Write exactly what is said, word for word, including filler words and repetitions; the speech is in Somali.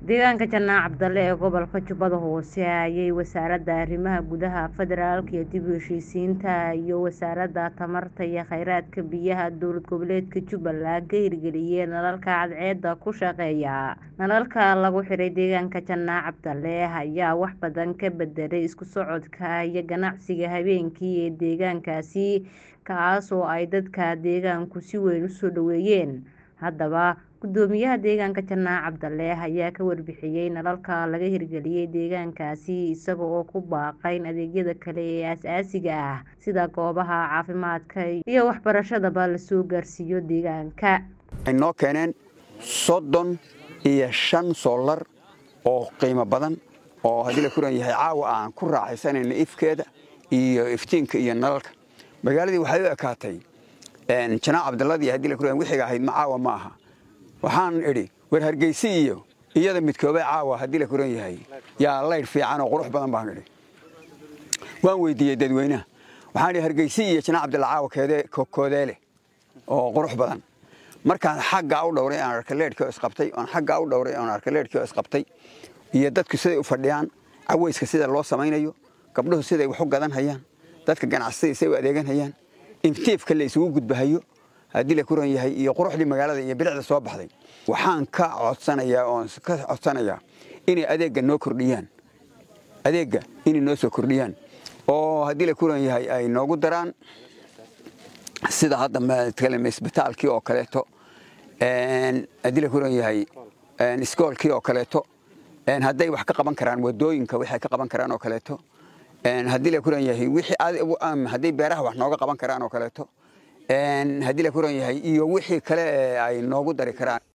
Deegaanka Janaac Cabdalle ee gobolka Jubbada Hoose ayay Wasaaradda Arrimaha Gudaha Federaalka iyo dib u heshiisiinta iyo Wasaaradda Tamarta iyo Kheyraadka Biyaha Dowlad Goboleedka Jubbaland ka hirgeliyeen nalalka cadceedda ku shaqeeya. Nalalka lagu xiray deegaanka Janaac Cabdalle ayaa wax badan ka bedelay isku socodka iyo ganacsiga habeenkii ee deegaankaasi, kaas oo ay dadka deegaanku si weyn u soo dhaweeyeen. Haddaba, Gudoomiyaha deegaanka Janaac Cabdalle ayaa ka warbixiyay nalalka laga hirgeliyay deegaankaasi, isaga oo ku baaqay in adeegyada kale ee aasaasiga ah sida goobaha caafimaadka iyo waxbarashadaba la soo gaarsiiyo deegaanka. Ay noo keeneen soddon iyo shan soolar oo qiimo badan oo hadii la kuran yahay caawa aan ku raaxaysanayna ifkeeda iyo iftiinka iyo nalalka. Magaaladii waxay u ekaatay een Janaac Cabdalle hadii la kuran wixii ahayd macaawa ma aha. waxaan idhi war Hargeysa iyo iyada midkoobay caawa hadii la kuran yahay yaa layr fiican oo qurux badan baan idhi. waan weydiiyay dadweynaha waxaan idhi Hargeysa iyo Janaac Cabdalle caawa keede koodeele oo qurux badan markaan xagga u dhowray aan arka leedhka isqabtay aan xagga u dhowray aan arka leedhka isqabtay iyo dadku siday u fadhiyaan caweyska sida loo samaynayo gabdhuhu siday wax u gadan hayaan dadka ganacsiga siday u adeegan hayaan intiifka la isugu gudbahayo hadii la kuran yahay iyo quruxdii magaalada iyo bilicda soo baxday waxaan ka codsanayaa oo ka codsanayaa in adeega noo kordhiyaan adeega in noo soo kordhiyaan oo hadii la kuran yahay ay noogu daraan sida hadda ma kalma isbitaalkii oo kaleeto een hadii la kuran yahay een iskoolkii oo kaleeto een haday wax ka qaban karaan wadooyinka waxay ka qaban karaan oo kaleeto een hadii la kuran yahay wixii haday beeraha wax nooga qaban karaan oo kaleeto een hadii la kuran yahay iyo wixii kale ay noogu dari karaan.